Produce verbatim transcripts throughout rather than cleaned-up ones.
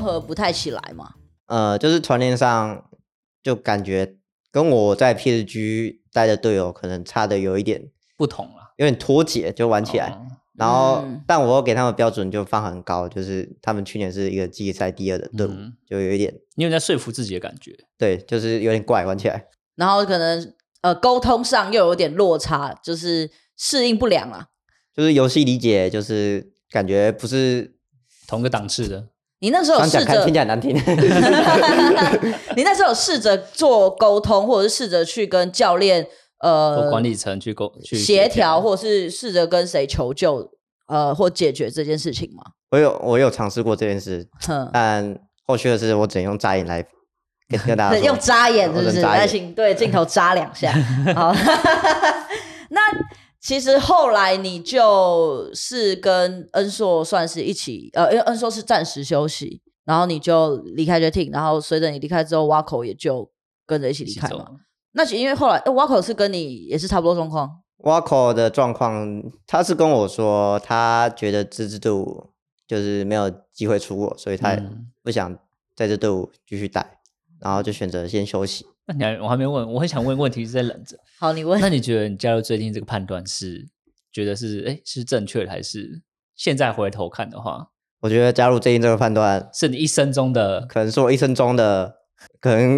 合不太起来嘛？ 呃，就是团练上就感觉跟我在 P S G 带的队友可能差的有一点不同了， 有点脱节，就玩起来。哦、然后、嗯，但我又给他们标准就放很高，就是他们去年是一个季赛第二的队伍、嗯，就有一点， 你有在说服自己的感觉。 对，就是有点怪玩起来。 然后可能呃沟通上又有点落差，就是适应不良啊。 就是游戏理解，就是感觉不是同个档次的。 你那时候有试着听起来难听， 你那时候有试着做沟通，或者是试着去跟教练呃管理层去沟去协调，或者是试着跟谁求救呃或解决这件事情吗？ 我有我有尝试过这件事，但后续的是我只能用眨眼来跟跟大家说， 用眨眼是不是？来，请对镜头眨两下。好，那。其实后来你就是跟恩硕算是一起，呃，因为恩硕是暂时休息，然后你就离开 J Team， 然后随着你离开之后 Wako 也就跟着一起离开嘛。那因为后来 Wako 是跟你也是差不多状况。 Wako 的状况，他是跟我说，他觉得这支队伍就是没有机会出国，所以他不想在这队伍继续带，然后就选择先休息。 那你还我还没问，我很想问问题是在忍着。 好，你问。 那你觉得你加入最近这个判断是觉得是哎是正确的，还是现在回头看的话？ 我觉得加入最近这个判断是你一生中的， 可能是我一生中的，可能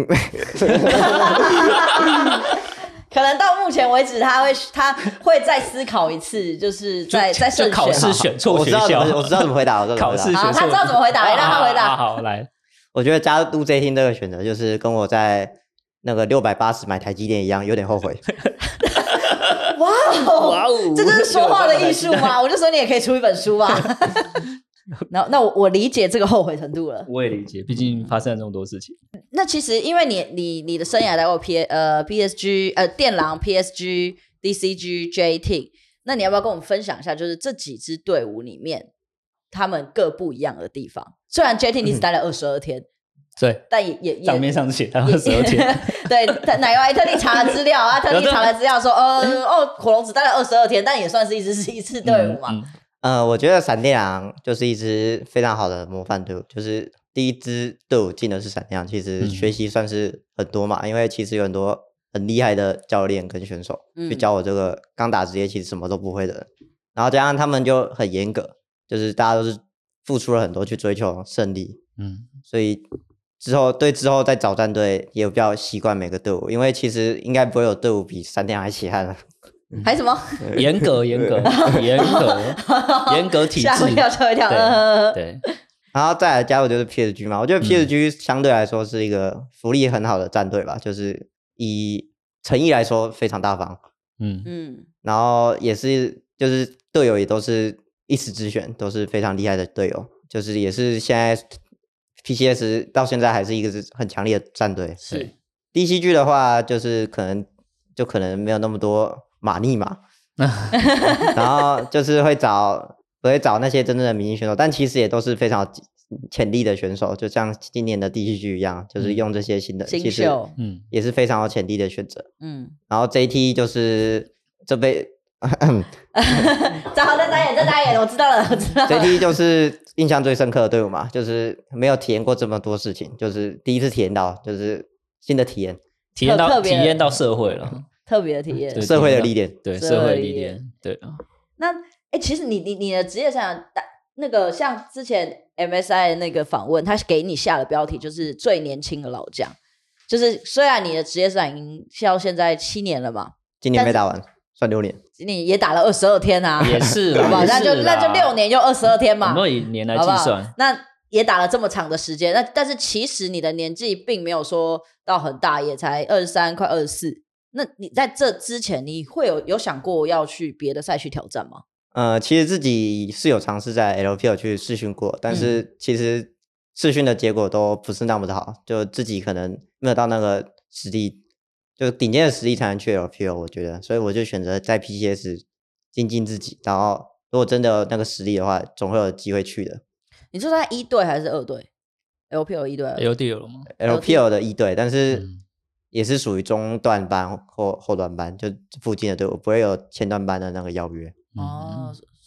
可能到目前为止，他会他会再思考一次，就是在在就考试选错学校， 我知道怎么回答，我知道怎么回答。 考试选错， 他知道怎么回答，让他回答。 好，好来， 我觉得加入 J Team 这个选择，就是跟我在那个六百八十买台积电一样，有点后悔。 哇哦，哇哦，这就是说话的艺术吗？我就说你也可以出一本书啊。那那我我理解这个后悔程度了。 我也理解，毕竟发生了这么多事情。 那其实因为你你你的生涯待过 P 呃 P S G 呃电狼 P S G D C G J Team， 那你要不要跟我们分享一下，就是这几支队伍里面他们各不一样的地方？虽然 J Team 你只待了二十二天。 对， 但也也账面上写他二十二天。 对，奶油还特地查了资料啊，特地查了资料说，呃，哦，火龙只待了二十二天，但也算是一支是一支队伍嘛。嗯嗯、呃，我觉得闪电狼就是一支非常好的模范队伍，就是第一支队伍进的是闪电狼，其实学习算是很多嘛，嗯、因为其实有很多很厉害的教练跟选手、嗯、去教我这个刚打职业其实什么都不会的人，然后加上他们就很严格，就是大家都是付出了很多去追求胜利，嗯，所以。之后对之后再找战队也比较习惯每个队伍，因为其实应该不会有队伍比闪电还血汗了。 还什么？ 严格严格严格严格体制， 吓我一跳，吓我一跳。 对对。 然后再来加入就是 P S G 嘛，我觉得 P S G 相对来说是一个福利很好的战队吧，嗯、就是以诚意来说非常大方，嗯嗯，然后也是就是队友也都是一时之选，都是非常厉害的队友，就是也是现在。P C S 到现在还是一个很强烈的战队。 是 D C G 的话，就是可能就可能没有那么多马力嘛，然后就是会找不会找那些真正的明星选手，但其实也都是非常潜力的选手，就像今年的 D C G 一样，就是用这些新的， 新其实嗯也是非常有潜力的选择。嗯，然后 J T 就是这辈。 好，再打眼，再打眼，我知道了，我知道了。 J T 就是印象最深刻的队伍嘛，就是没有体验过这么多事情，就是第一次体验到，就是新的体验， 体验到体验到社会了， 特别的体验， 社会的历练， 对社会历练，对。 那哎，其实你你你的职业生涯，那个像之前 M S I 的那个访问，他给你下的标题就是最年轻的老将，就是虽然你的职业生涯已经到现在七年了嘛， 今年没打完。算六年， 你也打了二十二天啊， 也是啦， 吧？那就那就六年又二十二天嘛， 我们以年来计算，好好那也打了这么长的时间，那但是其实你的年纪并没有说到很大，也才二十三快二十四。那你在这之前，你会有有想过要去别的赛区挑战吗？ 呃，其实自己是有尝试在 L P L 去试训过，但是其实试训的结果都不是那么的好，就自己可能没有到那个实力。就顶尖的实力才能去 L P L， 我觉得，所以我就选择在 P C S 精进自己，然后如果真的有那个实力的话，总会有机会去的。 你说在一队还是二队 ？L P L 一队 ？L P L 了吗 ？L P L 的一队，但是也是属于中段班或后段班，就附近的队伍，不会有前段班的那个邀约。 哦，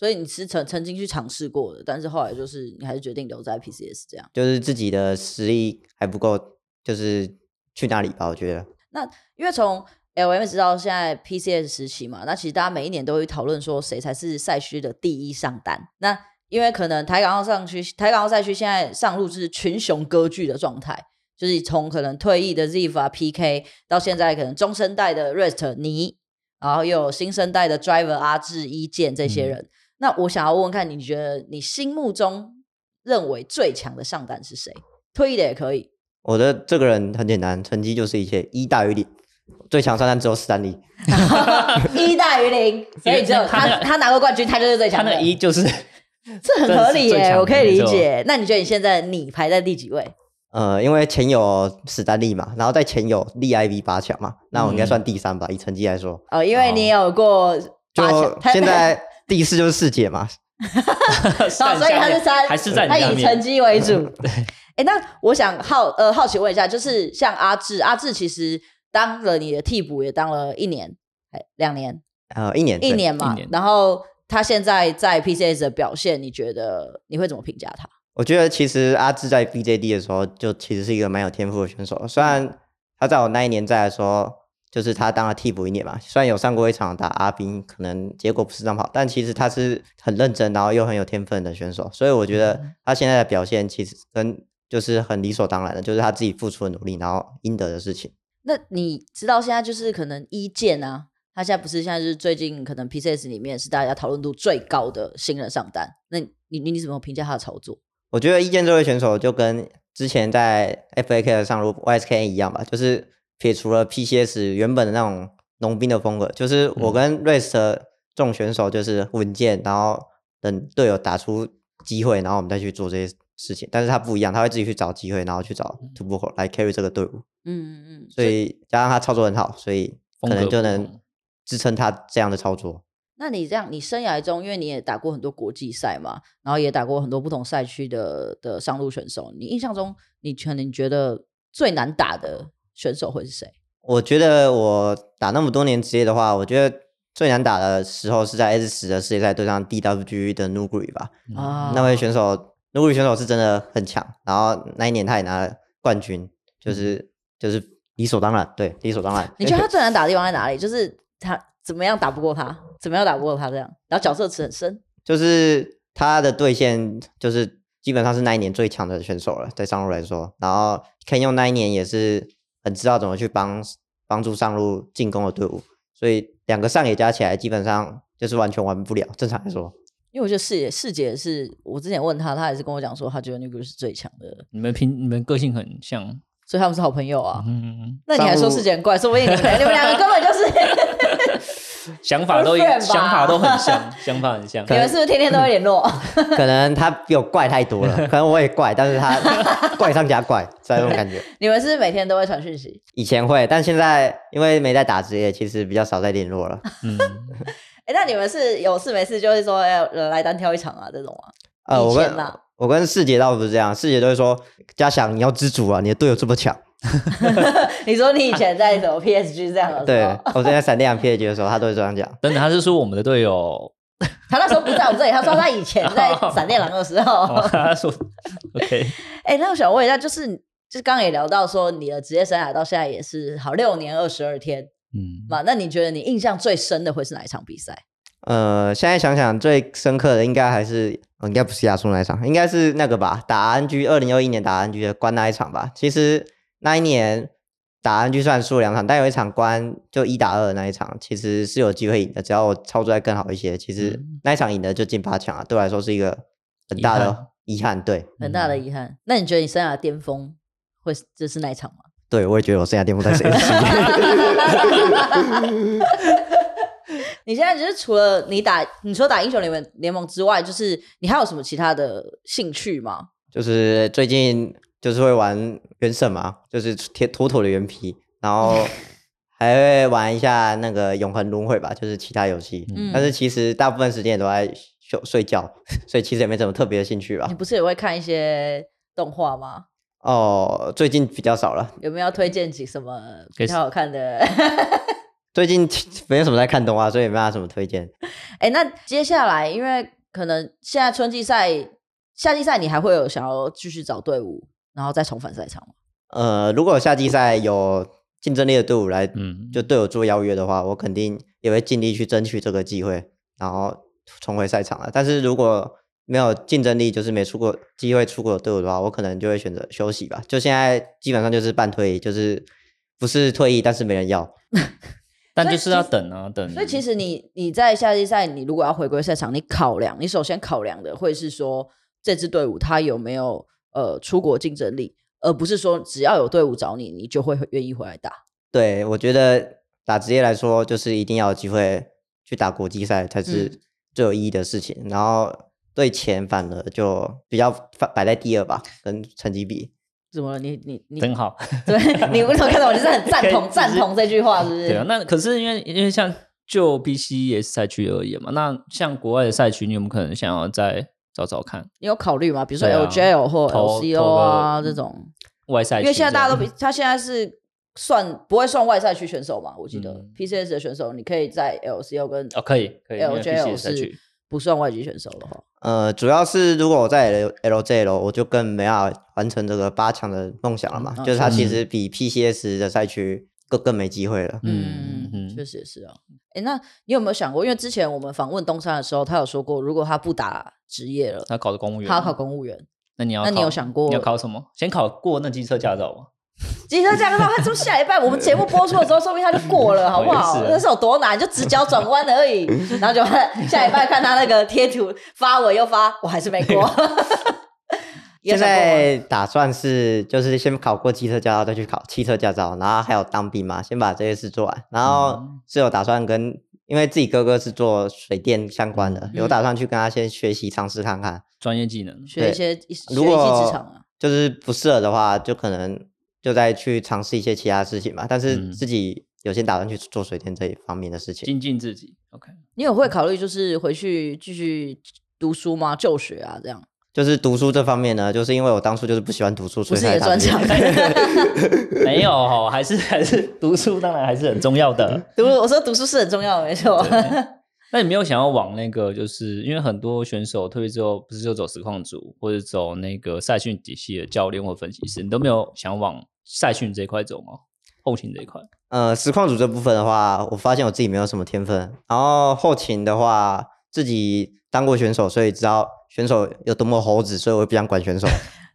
所以你是曾曾经去尝试过的，但是后来就是你还是决定留在 P C S 这样。 就是自己的实力还不够，就是去哪里吧，我觉得。 那因为从 L M S 到现在 P C S 时期嘛，那其实大家每一年都会讨论说谁才是赛区的第一上单。那因为可能台港澳上区、台港澳赛区现在上路是群雄割据的状态，就是从可能退役的 Ziv 啊 P K 到现在可能中生代的 Rest 你，然后又有新生代的 Driver 阿志、一健这些人。嗯，那我想要问问看，你觉得你心目中认为最强的上单是谁？退役的也可以。 我的这个人很简单，成绩就是一切，一大于零。最强上单只有史丹利， 一大于零，所以只有他他拿过冠军，他就是最强的。 他那一就是这很合理耶，我可以理解。那你觉得你现在你排在第几位？ 呃，因为前有史丹利嘛，然后在前有力 I V 八强嘛，那我应该算第三吧，嗯，以成绩来说。 哦，因为你有过八强， 就现在第四就是世界嘛。 哦，所以他是三， 还是在他以成绩为主。哎，那我想好呃好奇问一下，就是像阿志，阿志其实当了你的替补也当了一年，哎，两年， 呃，一年， 一年嘛。 年然后他现在在 P C S 的表现，你觉得你会怎么评价他？ 我觉得其实阿志在 B J D 的时候，就其实是一个蛮有天赋的选手。虽然他在我那一年在的时候，就是他当了替补一年嘛，虽然有上过一场打阿兵，可能结果不是这么好，但其实他是很认真，然后又很有天分的选手。所以我觉得他现在的表现其实跟就是很理所当然的，就是他自己付出的努力，然后应得的事情。 那你知道现在就是可能一健啊，他现在不是现在是最近可能 P C S 里面是大家讨论度最高的新人上单，那你你你怎么评价他的操作？ 我觉得一健这位选手就跟之前在 F A K 的上路 Y S K N 一样吧，就是撇除了 P C S 原本的那种农兵的风格，就是我跟 Race 的这种选手就是稳健，然后等队友打出机会，然后我们再去做这些事情。但是他不一样，他会自己去找机会，然后去找突破口来 carry 这个队伍。嗯嗯嗯。所以加上他操作很好，所以可能就能支撑他这样的操作。 那你这样，你生涯中，因为你也打过很多国际赛嘛，然后也打过很多不同赛区的的上路选手，你印象中，你可能觉得最难打的选手会是谁？ 我觉得我打那么多年职业的话，我觉得最难打的时候是在 S 十 的世界赛对上 D W G 的 Nuguri 吧。啊，那位选手 Nuguri 选手是真的很强，然后那一年他也拿了冠军，就是、嗯、就是理所当然，对，理所当然。 你觉得他最难打的地方在哪里？就是他怎么样打不过他？怎么样打不过他这样？然后角色池很深， 就是他的对线就是基本上是那一年最强的选手了，在上路来说。然后 Ken 用那一年也是很知道怎么去帮帮助上路进攻的队伍，所以两个上野加起来基本上就是完全玩不了。正常来说， 因为我觉得世姐世姐是我之前问他，他也是跟我讲说，他觉得 Nuguri 是最强的。 你们平你们个性很像， 所以他们是好朋友啊。嗯，那你还说世姐很怪，说不定你们你们两个根本就是。 想法都想法都很像，想法很像。 你们是不是天天都会联络？ 可能他比我怪太多了，可能我也怪，但是他怪上加怪，是那种感觉。 你们是不是每天都会传讯息？ 以前会，但现在因为没在打职业，其实比较少在联络了。嗯， 哎，那你们是有事没事就会说要来单挑一场啊这种啊？ 呃，我跟我跟世杰倒不是这样，世杰都会说嘉祥你要知足啊，你的队友这么强。 你说你以前在什么 P S G 这样的时候？ 对，我在闪电 P S G 的时候，他都会这样讲。 真的，他是说我们的队友， 他那时候不在我们这里，他说他以前在闪电狼的时候。 哦、他说 OK。 哎、欸，那我想问一下，就是就是刚刚也聊到说你的职业生涯到现在也是好六年二十二天，嗯嘛，那你觉得你印象最深的会是哪一场比赛？ 呃，现在想想最深刻的应该还是，呃、应该不是亚洲那一场，应该是那个吧，打 R N G 二零二一年打 R N G 的关那一场吧。其实。那一年打 R N G 虽然输了两场，但有一场关就一打二的那一场，其实是有机会赢的。只要我操作再更好一些，其实那一场赢的就进八强了，对我来说是一个很大的遗憾。对， 很大的遗憾。那你觉得你生涯的巅峰会就是那一场吗？ 对，我也觉得我生涯巅峰在谁的世界。 你现在就是除了你打，你说打英雄联盟联盟之外，就是你还有什么其他的兴趣吗？ 就是最近。就是会玩原神嘛，就是贴妥妥的原皮，然后还会玩一下那个永恒轮回吧，就是其他游戏。嗯、但是其实大部分时间也都在睡觉，所以其实也没什么特别的兴趣吧。 你不是也会看一些动画吗？ 哦，最近比较少了。 有没有要推荐几什么比较好看的？ 最近没有什么在看动画，所以也没办法什么推荐。 哎、欸，那接下来因为可能现在春季赛、夏季赛，你还会有想要继续找队伍，然后再重返赛场吗？ 呃，如果夏季赛有竞争力的队伍来， 嗯， 就对我做邀约的话，我肯定也会尽力去争取这个机会，然后重回赛场了。但是如果没有竞争力，就是没出过机会出国的队伍的话，我可能就会选择休息吧。就现在基本上就是半退役，就是不是退役，但是没人要。 但就是要等啊等。 所以其实你你在夏季赛，你如果要回归赛场，你考量，你首先考量的会是说这支队伍它有没有呃出国竞争力，而不是说只要有队伍找你，你就会愿意回来打。 对，我觉得打职业来说，就是一定要有机会去打国际赛才是最有意义的事情。嗯、然后对钱反而就比较摆在第二吧，跟成绩比。 怎么了？你你你真好， 对你为什么看到我就是很赞同赞同这句话，是不是？ 对啊，那可是因为因为像就 P C S 赛区而言嘛，那像国外的赛区，你有没有可能想要再找找看？ 你有考虑吗？比如说 L J L 或 L C O 啊, 啊这种外赛区， 因为现在大家都他现在是算不会算外赛区选手嘛？我记得、嗯、P C S 的选手，你可以在 L C O 跟哦可以可以 L J L 是不算外籍选手的话。 呃，主要是如果我在 L J L， 我就更没办法完成这个八强的梦想了嘛。嗯、就是它其实比 P C S 的赛区更更没机会了。 嗯嗯，确实也是啊。哎，那你有没有想过？因为之前我们访问东山的时候，他有说过，如果他不打职业了， 他考的公务员， 他要考公务员。 那你要， 那你有想过你要考什么？先考过那机车驾照吗？ 机车驾照，他从下一半我们节目播出的时候，说不定他就过了，好不好？是那是有多难，就直角转弯而已。然后就下一半看他那个贴图发文又发，我还是没过。 现在打算是就是先考过机车驾照，再去考汽车驾照，然后还有当兵嘛，先把这些事做完。然后是有打算跟，因为自己哥哥是做水电相关的，嗯、有打算去跟他先学习尝试看看专业技能， 学一些如果学一技之长啊。 就是不适合的话，就可能就再去尝试一些其他事情嘛。但是自己有先打算去做水电这一方面的事情， 精进自己。OK， 你有会考虑就是回去继续读书吗？就学啊，这样。 就是读书这方面呢，就是因为我当初就是不喜欢读书，所以才不是你的专长。没有，还是还是读书，当然还是很重要的。 读，我说读书是很重要的，没错。 那你没有想要往那个，就是因为很多选手退役之后，不是就走实况组或者走那个赛训体系的教练或分析师，你都没有想往赛训这一块走吗？后勤这一块？ 呃，实况组这部分的话，我发现我自己没有什么天分。然后后勤的话，自己当过选手，所以知道选手有多么猴子，所以我不想管选手。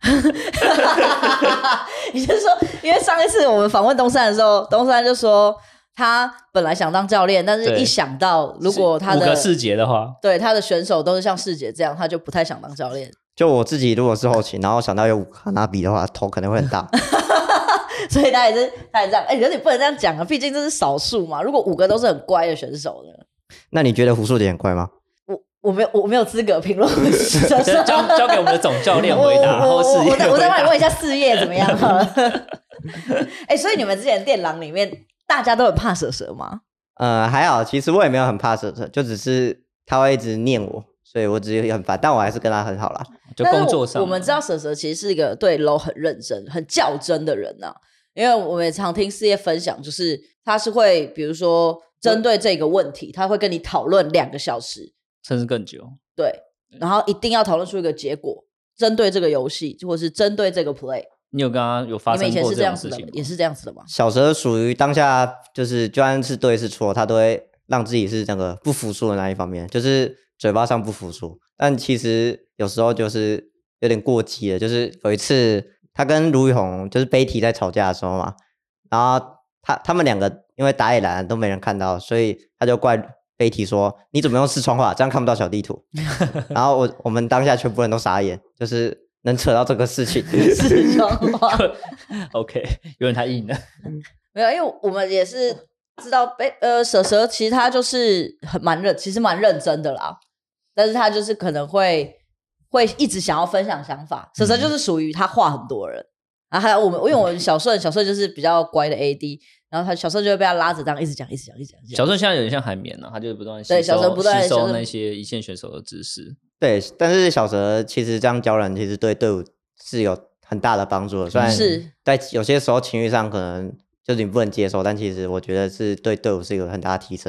你是说，因为上一次我们访问东山的时候，东山就说他本来想当教练，但是一想到如果他的五个世杰的话， 对他的选手都是像世杰这样，他就不太想当教练。 就我自己如果是后勤，然后想到有五个拿比的话，头可能会很大。 所以他也是他也这样，哎、欸，可是你不能这样讲啊，毕竟这是少数嘛。如果五个都是很乖的选手呢？ 那你觉得胡树杰很乖吗？ 我我没有我没有资格评论。 交交给我们的总教练回答， 我我我我再我再帮你问一下四叶怎么样好了。哎、欸，所以你们之前电狼里面大家都很怕蛇蛇吗？ 呃，还好，其实我也没有很怕蛇蛇，就只是他会一直念我，所以我只是很烦，但我还是跟他很好啦。 就工作上我, 我们知道蛇蛇其实是一个对 L O 很认真很较真的人啊，因为我们也常听四叶分享，就是他是会比如说针对这个问题他会跟你讨论两个小时甚至更久， 对，然后一定要讨论出一个结果，针对这个游戏或是针对这个 play。 你有跟他有发生过这样的事情吗？ 也是这样子的吗？ 小蛇属于当下就是就算是对是错，他都会让自己是那个不服输的那一方面，就是嘴巴上不服输，但其实有时候就是有点过激了。就是有一次他跟卢宇宏就是杯提在吵架的时候嘛，然后他他们两个因为打野蓝都没人看到，所以他就怪杯提说你怎么用视窗化，这样看不到小地图。然后我我们当下全部人都傻眼，就是能扯到这个事情。 视窗化 OK， 有点太硬了。 没有，因为我们也是知道杯呃蛇蛇其实他就是很蛮认其实蛮认真的啦，但是他就是可能会会一直想要分享想法。蛇蛇就是属于他话很多人，然后还有我们因为我们小顺小顺就是比较乖的 A D， 然后他小顺就会被他拉着这样一直讲一直讲一直讲。 小顺现在有点像海绵啊，他就不断吸收对小顺不断吸收那些一线选手的知识。 对，但是小蛇其实这样教人，其实对队伍是有很大的帮助的。虽然是在有些时候情绪上可能就是你不能接受，但其实我觉得是对队伍是有很大的提升的。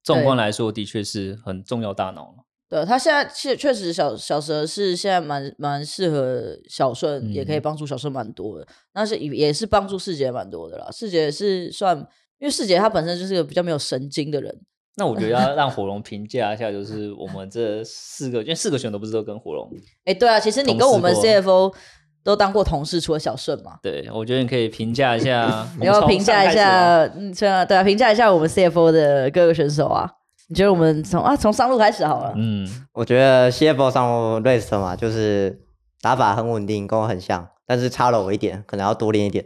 纵观来说，的确是很重要大脑了。 对，他现在确确实小小蛇是现在蛮蛮适合小顺、嗯，也可以帮助小顺蛮多的。那是也是帮助世杰蛮多的啦。世杰是算，因为世杰他本身就是个比较没有神经的人。 那我觉得要让火龙评价一下，就是我们这四个，因为四个选手不是都跟火龙？ 哎、欸，对啊，其实你跟我们 C F O 都当过同事，除了小顺嘛。 对，我觉得你可以评价一下， 你要评价一下，嗯，对啊，对啊，评价一下我们 C F O 的各个选手啊。你觉得我们从啊从上路开始好了？ 嗯，我觉得 C F O 上路 Race 嘛，就是打法很稳定，跟我很像，但是差了我一点，可能要多练一点。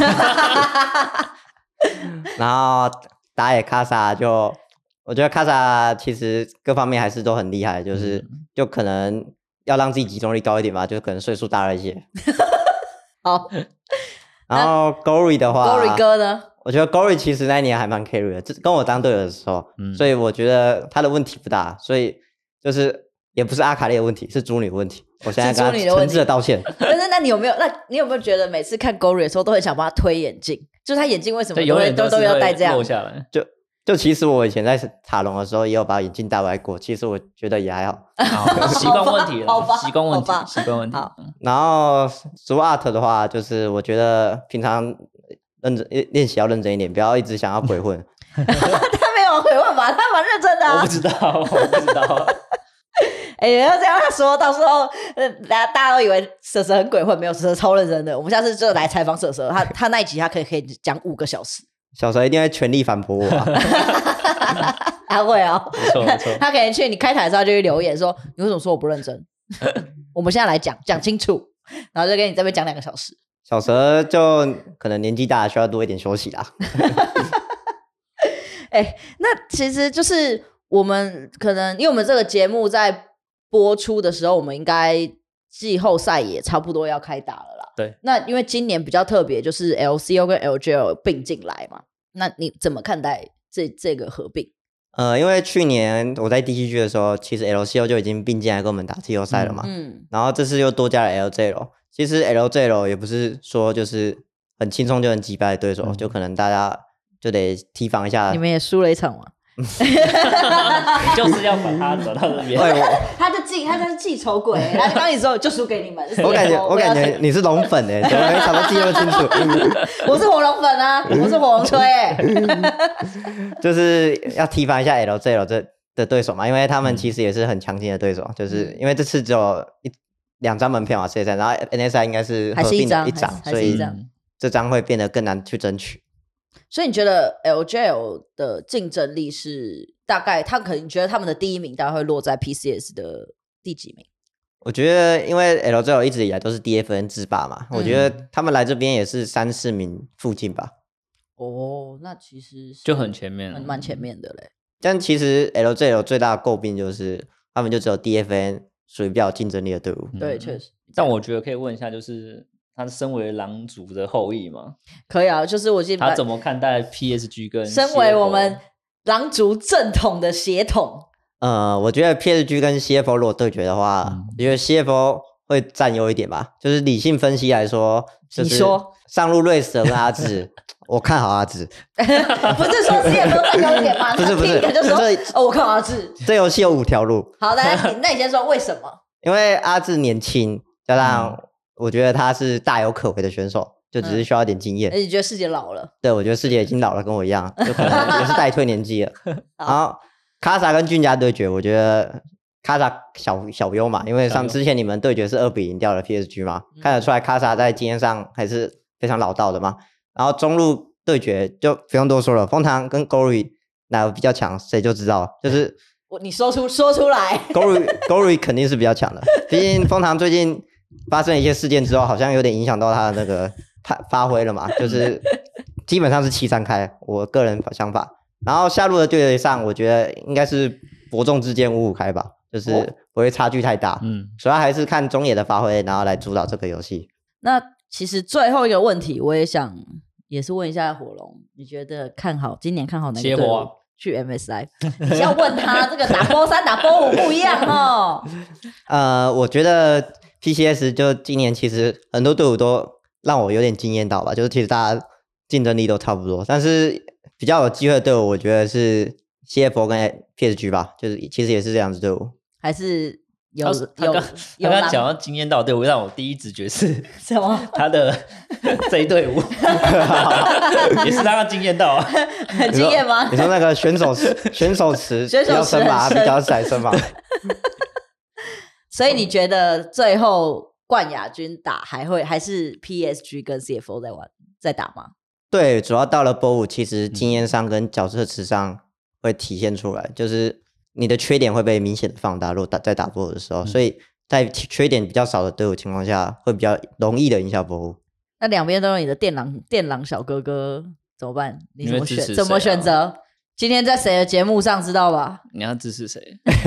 然后打野卡萨就，我觉得卡萨其实各方面还是都很厉害，就是、嗯、就可能要让自己集中力高一点吧，就可能岁数大了一些。 好， 然后 Gory 的话 ，Gory 哥呢？ 我觉得 Gory 其实那一年还蛮 carry 的，跟我当队友的时候、嗯，所以我觉得他的问题不大，所以就是也不是阿卡丽的问题，是猪女的问题。我现在跟他诚挚的道歉。 但是那你有没有？那你有没有觉得每次看 Gory 的时候都很想帮他推眼镜？就是他眼镜为什么都会都都要戴这样？ 落下来。 就就其实我以前在塔隆的时候也有把眼镜戴歪过，其实我觉得也还好。 习惯问题了，习惯问题，习惯问题。 然后 Swart 的话，就是我觉得平常认真练习要认真一点，不要一直想要鬼混。 他没有鬼混吧？他蛮认真的、啊。 我不知道，我不知道。 哎、欸，要这样说，到时候大家大家都以为蛇蛇很鬼混，没有，蛇蛇超认真的。我们下次就来采访蛇蛇，他他那一集他可以可以讲五个小时。 小蛇一定会全力反驳我、啊。 他会哦， 没错没错。 他可能去你开台的时候就会留言说：“你为什么说我不认真？”我们现在来讲讲清楚，然后就跟你这边讲两个小时。 小蛇就可能年纪大，需要多一点休息啦。 哎、欸，那其实就是我们可能因为我们这个节目在播出的时候，我们应该季后赛也差不多要开打了啦。 对， 那因为今年比较特别，就是 L C O 跟 L G L 并进来嘛，那你怎么看待这这个合并？ 呃，因为去年我在 D C G 的时候，其实 L C O 就已经并进来跟我们打季后赛了嘛，嗯，然后这次又多加了 L J L， 其实 L J L 也不是说就是很轻松就能击败的对手，嗯、就可能大家就得提防一下。 你们也输了一场嘛？ 就是要把他走到这边， 他就记，他就是记仇鬼，他刚你说就输给你们。 我感觉，我感觉你是龙粉哎，怎么没想到记那么清楚？ 我是火龙粉啊，我是火龙吹哎。 就是要提防一下 L J L 这的对手嘛，因为他们其实也是很强劲的对手，就是因为这次只有一两张门票嘛，世界赛，然后 N S I 应该是合并的一张，所以这张会变得更难去争取。 所以你觉得 L J L 的竞争力是大概，他可能你觉得他们的第一名大概会落在 P C S 的第几名？ 我觉得因为 L J L 一直以来都是 D F N 制霸嘛、嗯，我觉得他们来这边也是三四名附近吧。 哦，那其实就很前面了， 蛮前面的嘞。 但其实 L J L 最大的诟病就是他们就只有 D F N 属于比较有竞争力的队伍。 嗯、对，确实。 但我觉得可以问一下，就是他身为狼族的后裔嘛？ 可以啊，就是我记得他怎么看待 P S G 跟 C F O？ 身为我们狼族正统的血统， 呃，我觉得 P S G 跟 C F O 如果对决的话，嗯、我觉得 C F O 会占优一点吧。就是理性分析来说，就是、 你说上路瑞蛇跟阿志，我看好阿志。 不是说 C F O 占优一点吗？ 不是不是， 就说哦，我看好阿志。 这游戏有五条路。 好的，那你先说为什么？ 因为阿志年轻，加上、嗯。我觉得他是大有可为的选手，就只是需要一点经验。 而、嗯、且你觉得世杰老了？ 对，我觉得世杰已经老了，跟我一样，就可能也是代退年纪了。然后卡萨跟俊家对决，我觉得卡萨小小优嘛，因为上之前你们对决是二比零掉了 P S G 嘛，嗯、看得出来卡萨在经验上还是非常老道的嘛。然后中路对决就不用多说了，枫糖跟 Gory 哪个比较强，谁就知道，就是我你说出说出来 ，Gory Gory 肯定是比较强的，毕竟枫糖最近。发生一些事件之后，好像有点影响到他的那个发发挥了嘛，就是基本上是七三开，我个人想法。然后下路的对决上，我觉得应该是伯仲之间五五开吧，就是不会差距太大。嗯，主要还是看中野的发挥，然后来主导这个游戏。 那其实最后一个问题，我也想也是问一下火龙，你觉得看好今年看好哪个队伍？啊去 M S I， 你要问他这个打波三打波五不一样哦。 呃，我觉得 P C S 就今年其实很多队伍都让我有点惊艳到吧，就是其实大家竞争力都差不多，但是比较有机会的队伍，我觉得是 C F O 跟 P S G 吧，就是其实也是这样子队伍。 还是有他有刚有他刚讲到惊艳到队伍，让我第一直觉是什么？ 他的这一队伍也是让他惊艳到啊， 很惊艳吗？ 你说那个选手选手池选手池比较深嘛， 很深比较窄深嘛。 所以你觉得最后冠亚军打还会还是 P S G 跟 C F O 在玩在打吗？ 对，主要到了波五，其实经验上跟角色池上会体现出来，就是你的缺点会被明显的放大。如果打在打波五的时候， 嗯、 所以在缺点比较少的队伍情况下，会比较容易的赢下波五。 那两边都有你的电狼电狼小哥哥怎么办？你怎么选？ 你怎么选择？今天在谁的节目上知道吧？ 你要支持谁？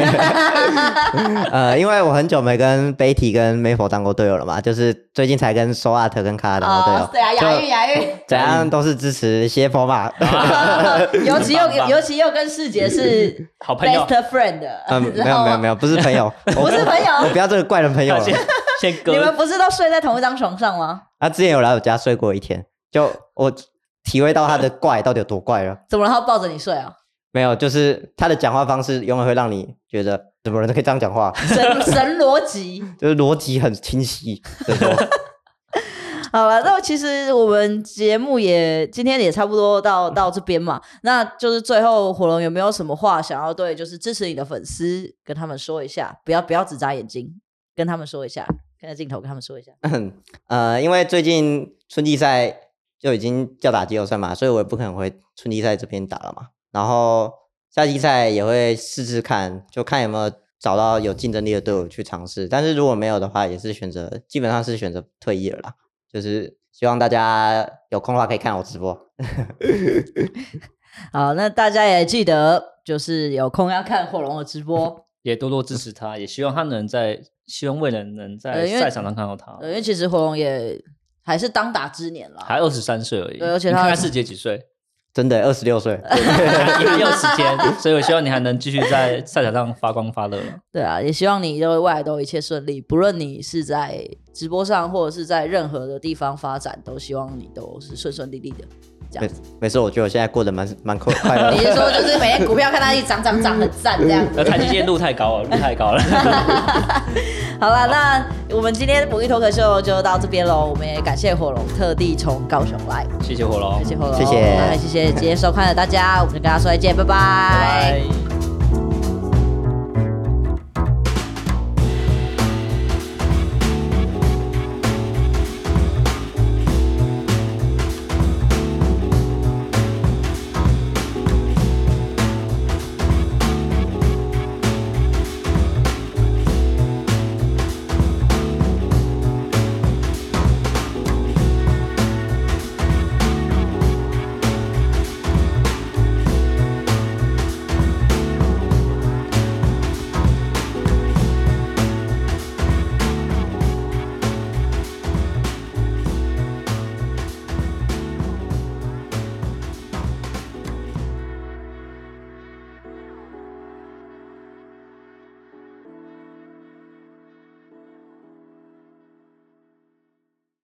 呃，因为我很久没跟 Betty 跟 Maple 当过队友了嘛，就是最近才跟 Soat 跟卡拉当过队友。 哦、对啊，雅玉雅玉， 怎样都是支持C F O嘛。 尤其又尤其又跟世杰是好朋友 best friend。 嗯，没有没有没有，不是朋友， 不是朋友， 我不要这个怪人朋友了。 先先割。 你们不是都睡在同一张床上吗？ 他之前有来我家睡过一天，就我体会到他的怪到底有多怪了。 怎么了？他抱着你睡啊？ 没有，就是他的讲话方式永远会让你觉得怎么人都可以这样讲话， 神神逻辑， 就是逻辑很清晰的说。 好了，那其实我们节目也今天也差不多到到这边嘛，那就是最后火龙有没有什么话想要对就是支持你的粉丝跟他们说一下？不要不要只眨眼睛，跟他们说一下，看着镜头跟他们说一下。 呃，因为最近春季赛就已经叫打季后赛嘛，所以我也不可能回春季赛这边打了嘛。然后夏季赛也会试试看，就看有没有找到有竞争力的队伍去尝试。但是如果没有的话，也是选择基本上是选择退役了啦。就是希望大家有空的话可以看我直播。 好，那大家也记得，就是有空要看火龙的直播， 也多多支持他，也希望他能在，希望未来能在赛场上看到他。 因为其实火龙也还是当打之年了， 还二十三岁而已。 对，而且他看看世杰几岁？ 真的二十六岁， 也有时间，所以我希望你还能继续在赛场上发光发热。对啊，也希望你都未来都一切顺利，不论你是在直播上或者是在任何的地方发展，都希望你都是顺顺利利的。这样子没事，我觉得我现在过得蛮蛮快乐的。 你是说就是每天股票看它一涨涨涨很赞这样子？ 台积电路太高了，路太高了。 好了，那我们今天母育脱口秀就到这边喽。我们也感谢火龙特地从高雄来， 谢谢火龙， 谢谢火龙， 谢谢， 谢谢今天收看的大家，我们就跟大家说再见，拜拜。 拜拜。